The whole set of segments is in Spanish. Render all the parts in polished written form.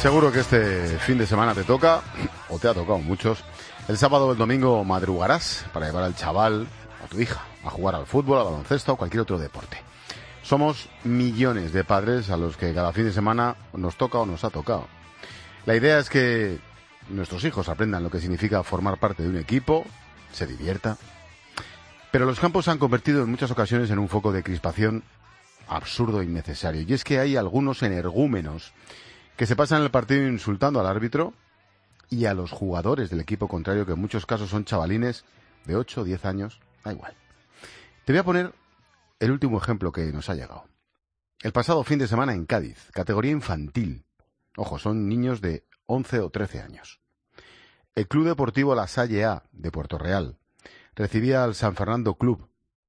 Seguro que este fin de semana te toca, o te ha tocado muchos. El sábado o el domingo madrugarás para llevar al chaval, a tu hija, a jugar al fútbol, al baloncesto o cualquier otro deporte. Somos millones de padres a los que cada fin de semana nos toca o nos ha tocado. La idea es que nuestros hijos aprendan lo que significa formar parte de un equipo, se divierta. Pero los campos se han convertido en muchas ocasiones en un foco de crispación absurdo e innecesario. Y es que hay algunos energúmenos que se pasan el partido insultando al árbitro y a los jugadores del equipo contrario, que en muchos casos son chavalines de 8 o 10 años, da igual. Te voy a poner el último ejemplo que nos ha llegado. El pasado fin de semana en Cádiz, categoría infantil. Ojo, son niños de 11 o 13 años. El Club Deportivo La Salle A de Puerto Real recibía al San Fernando Club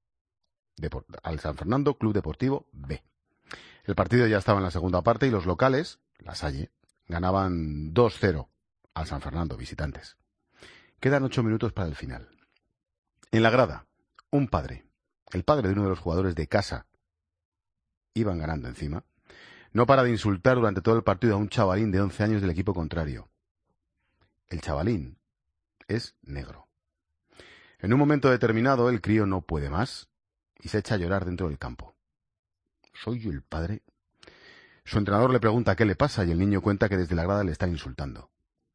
Deportivo B. El partido ya estaba en la segunda parte y los locales, La Salle, ganaban 2-0 al San Fernando, visitantes. Quedan 8 minutos para el final. En la grada, un padre, el padre de uno de los jugadores de casa, iban ganando encima, no para de insultar durante todo el partido a un chavalín de 11 años del equipo contrario. El chavalín es negro. En un momento determinado, el crío no puede más y se echa a llorar dentro del campo. ¿Soy yo el padre? Su entrenador le pregunta qué le pasa y el niño cuenta que desde la grada le están insultando.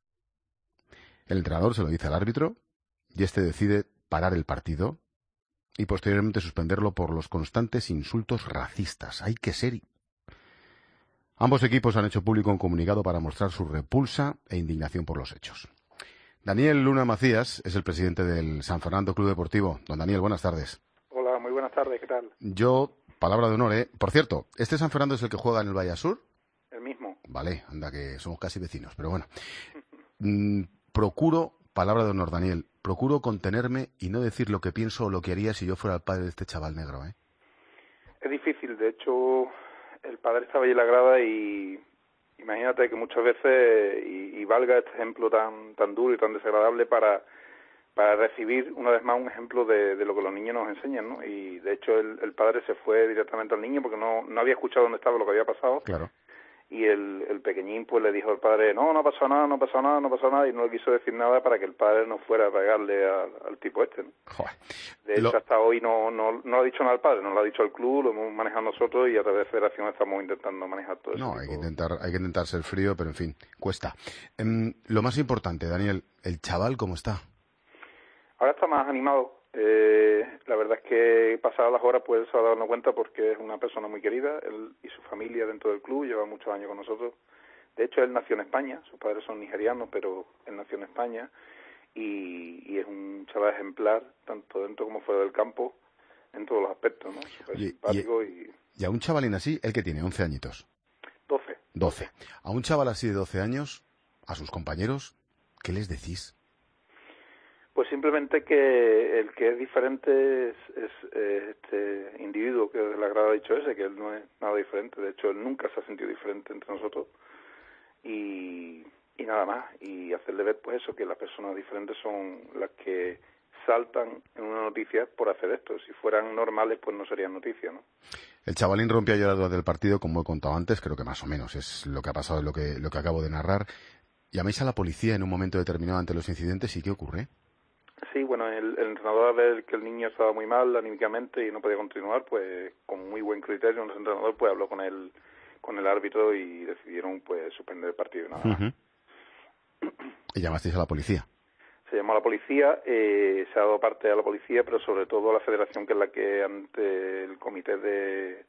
El entrenador se lo dice al árbitro y este decide parar el partido y posteriormente suspenderlo por los constantes insultos racistas. Hay que ser. Ambos equipos han hecho público un comunicado para mostrar su repulsa e indignación por los hechos. Daniel Luna Macías es el presidente del San Fernando Club Deportivo. Don Daniel, buenas tardes. Hola, muy buenas tardes, ¿qué tal? Yo, palabra de honor, ¿eh? Por cierto, ¿este San Fernando es el que juega en el Vallasur? El mismo. Vale, anda que somos casi vecinos, pero bueno. Procuro, palabra de honor, Daniel, procuro contenerme y no decir lo que pienso o lo que haría si yo fuera el padre de este chaval negro, ¿eh? Es difícil, de hecho, el padre estaba allí en la grada y imagínate que muchas veces, y valga este ejemplo tan duro y tan desagradable para recibir una vez más un ejemplo de lo que los niños nos enseñan, ¿no? Y de hecho el padre se fue directamente al niño porque no había escuchado dónde estaba lo que había pasado. Claro. Y el pequeñín pues le dijo al padre, no pasó nada, y no le quiso decir nada para que el padre no fuera a pegarle al tipo este, ¿no? Joder. De hecho, hasta hoy no ha dicho nada al padre, no lo ha dicho al club, lo hemos manejado nosotros y a través de Federación estamos intentando manejar todo eso. No, hay que intentar ser frío, pero en fin, cuesta. Lo más importante, Daniel, ¿el chaval cómo está? Ahora está más animado. La verdad es que pasadas las horas pues se ha dado cuenta porque es una persona muy querida, él y su familia dentro del club, lleva muchos años con nosotros. De hecho, él nació en España, sus padres son nigerianos, pero él nació en España y es un chaval ejemplar, tanto dentro como fuera del campo, en todos los aspectos, ¿no? Súper simpático y a un chavalín así, ¿el que tiene? 11 añitos. 12. A un chaval así de 12 años, a sus compañeros, ¿qué les decís? Pues simplemente que el que es diferente es este individuo que de la grada ha dicho ese, que él no es nada diferente. De hecho, él nunca se ha sentido diferente entre nosotros. Y nada más. Y hacerle ver, pues eso, que las personas diferentes son las que saltan en una noticia por hacer esto. Si fueran normales, pues no serían noticias, ¿no? El chavalín rompió a llorar durante el partido, como he contado antes, creo que más o menos es lo que ha pasado, lo que acabo de narrar. ¿Llamáis a la policía en un momento determinado ante los incidentes y qué ocurre? Sí, bueno, el entrenador, al ver que el niño estaba muy mal anímicamente y no podía continuar, pues con muy buen criterio, el entrenador pues habló con el árbitro y decidieron pues suspender el partido, nada más. ¿Y llamasteis a la policía? Se llamó a la policía, se ha dado parte a la policía, pero sobre todo a la federación, que es la que ante el comité de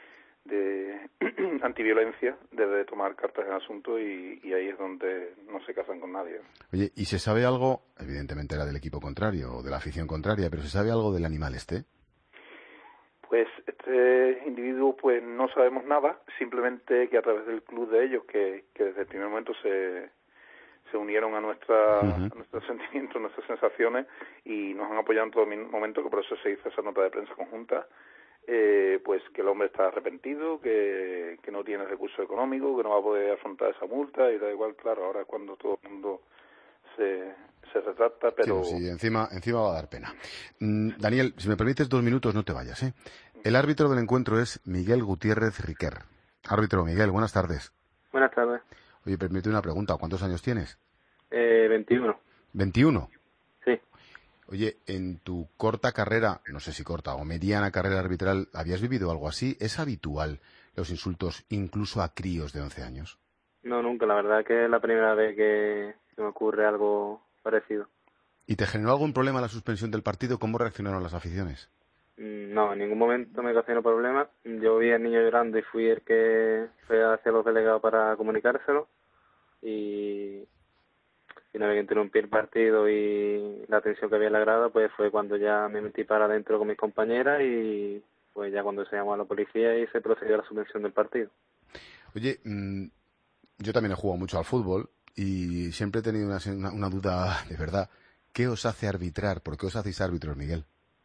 antiviolencia debe tomar cartas en el asunto y ahí es donde no se casan con nadie. Oye, ¿y se sabe algo? Evidentemente era del equipo contrario o de la afición contraria, pero ¿se sabe algo del animal este? Pues este individuo pues no sabemos nada, simplemente que a través del club de ellos, que desde el primer momento se unieron a nuestros sentimientos, nuestras sensaciones y nos han apoyado en todo momento, que por eso se hizo esa nota de prensa conjunta, pues que el hombre está arrepentido, que no tiene recursos económicos, que no va a poder afrontar esa multa y da igual, claro, ahora es cuando todo el mundo se retracta, pero... Sí, encima va a dar pena. Daniel, si me permites 2 minutos, no te vayas, ¿eh? El árbitro del encuentro es Miguel Gutiérrez Riquer. Árbitro Miguel, buenas tardes. Buenas tardes. Oye, permíteme una pregunta. ¿Cuántos años tienes? 21. ¿21? Sí. Oye, en tu corta carrera, no sé si corta o mediana carrera arbitral, ¿habías vivido algo así? ¿Es habitual los insultos incluso a críos de 11 años? No, nunca. La verdad que es la primera vez que me ocurre algo parecido. ¿Y te generó algún problema la suspensión del partido? ¿Cómo reaccionaron las aficiones? No, en ningún momento me ocasionó problema. Yo vi al niño llorando y fui el que fue hacia los delegados para comunicárselo. Y una vez que interrumpí el partido y la tensión que había en la grada, pues fue cuando ya me metí para adentro con mis compañeras y pues ya cuando se llamó a la policía y se procedió a la suspensión del partido. Oye, yo también he jugado mucho al fútbol y siempre he tenido una duda de verdad. ¿Qué os hace arbitrar? ¿Por qué os hacéis árbitros, Miguel?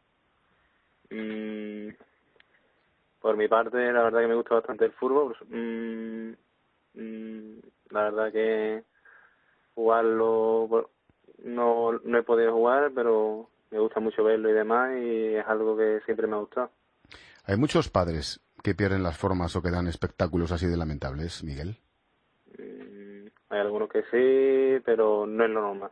Por mi parte, la verdad que me gusta bastante el fútbol. La verdad que jugarlo no he podido jugar, pero me gusta mucho verlo y demás, y es algo que siempre me ha gustado. Hay muchos padres que pierden las formas o que dan espectáculos así de lamentables, Miguel. Hay algunos que sí, pero no es lo normal.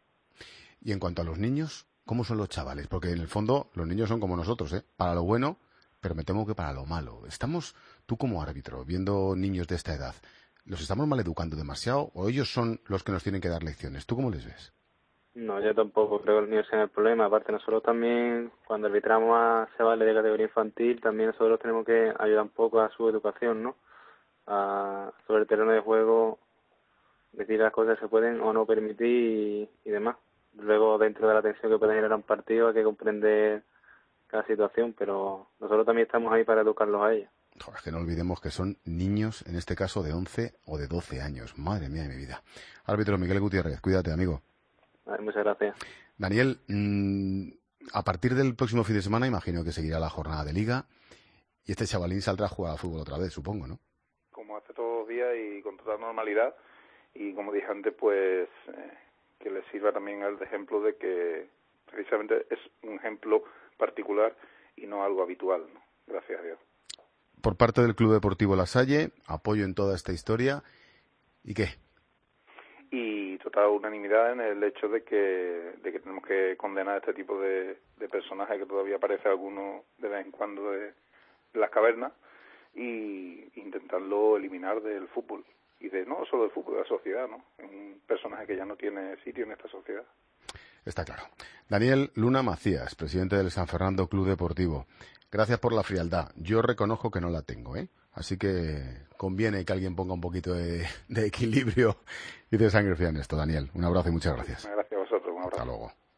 Y en cuanto a los niños, ¿cómo son los chavales? Porque en el fondo los niños son como nosotros, ¿eh? Para lo bueno, pero me temo que para lo malo. Estamos, tú como árbitro, viendo niños de esta edad, ¿los estamos maleducando demasiado o ellos son los que nos tienen que dar lecciones? ¿Tú cómo les ves? No, yo tampoco creo que los niños sean el problema. Aparte, nosotros también, cuando arbitramos a chavales de categoría infantil, también nosotros tenemos que ayudar un poco a su educación, ¿no? Sobre el terreno de juego, decir las cosas que se pueden o no permitir y demás. Luego, dentro de la tensión que puede generar un partido, hay que comprender cada situación, pero nosotros también estamos ahí para educarlos a ellos. Joder, que no olvidemos que son niños, en este caso de 11 o de 12 años. Madre mía de mi vida. Árbitro Miguel Gutiérrez, cuídate, amigo. Muchas gracias. Daniel, a partir del próximo fin de semana imagino que seguirá la jornada de Liga y este chavalín saldrá a jugar al fútbol otra vez, supongo, ¿no? Como hace todos los días y con total normalidad, y como dije antes, pues que le sirva también al ejemplo de que precisamente es un ejemplo particular y no algo habitual, ¿no? Gracias a Dios. Por parte del Club Deportivo La Salle, apoyo en toda esta historia. ¿Y qué? Y total unanimidad en el hecho de que tenemos que condenar este tipo de personajes que todavía aparece alguno de vez en cuando de las cavernas y intentarlo eliminar del fútbol. Y de no solo del fútbol, de la sociedad, ¿no? Es un personaje que ya no tiene sitio en esta sociedad. Está claro. Daniel Luna Macías, presidente del San Fernando Club Deportivo. Gracias por la frialdad. Yo reconozco que no la tengo, ¿eh? Así que conviene que alguien ponga un poquito de equilibrio y de sangre fría en esto, Daniel. Un abrazo y muchas gracias. Gracias a vosotros. Un abrazo. Hasta luego.